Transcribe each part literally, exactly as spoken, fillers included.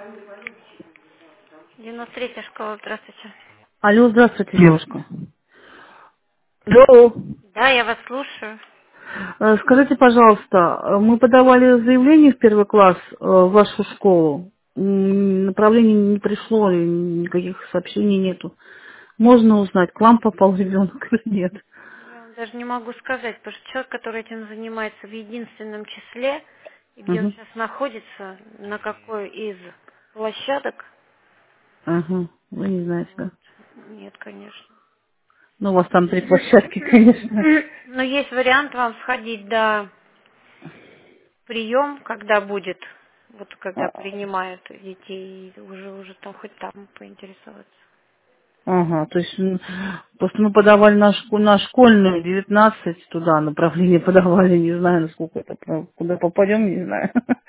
девяносто третья школа, здравствуйте. Алло, здравствуйте, девушка. Алло. Да, я вас слушаю. Э, Скажите, пожалуйста, э, мы подавали заявление в первый класс э, в вашу школу. М, Направление не пришло, и никаких сообщений нету. Можно узнать, к вам попал ребенок или нет? Я вам даже не могу сказать, потому что человек, который этим занимается в единственном числе, и где он Ага, сейчас находится, на какой из площадок, ага, вы не знаете, да? вот, нет, конечно. Ну, у вас там три площадки, конечно. Но есть вариант вам сходить до прием, когда будет, вот когда А, принимают детей, и уже уже там хоть там поинтересоваться. Ага, то есть м, просто мы подавали на, шку- на школьную девятнадцать туда направление подавали, не знаю, насколько это, про- куда попадем, не знаю.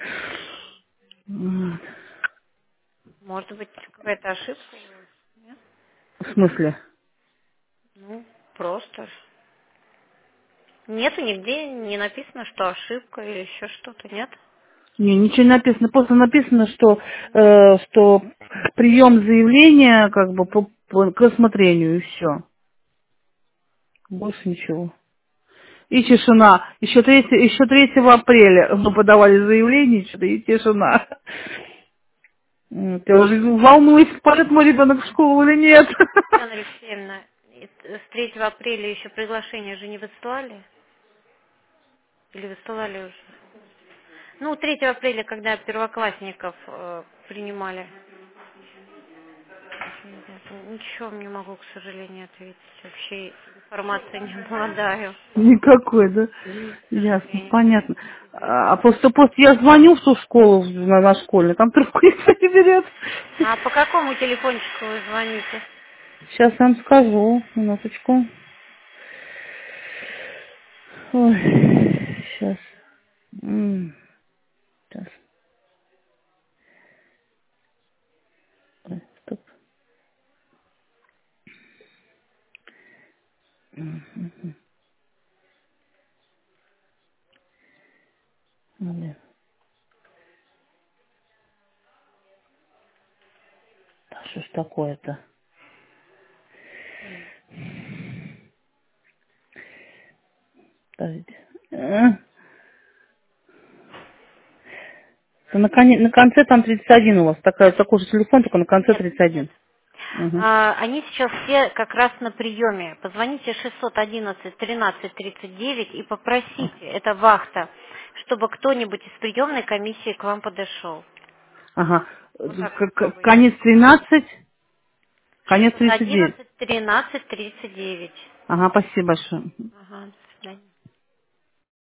Вот. Может быть, какая-то ошибка у вас? Нет? В смысле? Ну, просто. Нету нигде, не написано, что ошибка или еще что-то, нет? Не, ничего не написано. Просто написано, что, э, что прием заявления как бы по- по- к рассмотрению и все. Больше ничего. И тишина. Еще третьего, еще третьего апреля мы подавали заявление, что-то и тишина. Вот, я уже волнуюсь, пойдет мой ребенок в школу или нет. Татьяна Алексеевна, и т- с третьего апреля еще приглашение же не высылали? Или высылали уже? Ну, третьего апреля, когда первоклассников э, принимали. Ничего не могу, к сожалению, ответить. Вообще информации не обладаю, Никакой, да? к Ясно, сожалению. понятно. А просто, просто я звоню в ту школу на, на школьную, там трубку никто не берет. А по какому телефончику вы звоните? Сейчас я вам скажу, минуточку. Ой, сейчас. Сейчас. Ой, стоп. Мгм. Блин, да что ж такое-то? Подождите. А, да на, коне- на конце там тридцать один у вас. Такая, такой же телефон, только на конце Нет, тридцать нет. один. Угу. А, они сейчас все как раз на приеме. Позвоните шестьсот одиннадцать тринадцать тридцать девять и попросите, это вахта, чтобы кто-нибудь из приемной комиссии к вам подошел. Ага. Вот так К- к- попробуйте. Конец тринадцать, конец шестьсот тридцать девять. одиннадцать тринадцать тридцать девять. Ага, спасибо большое. Ага.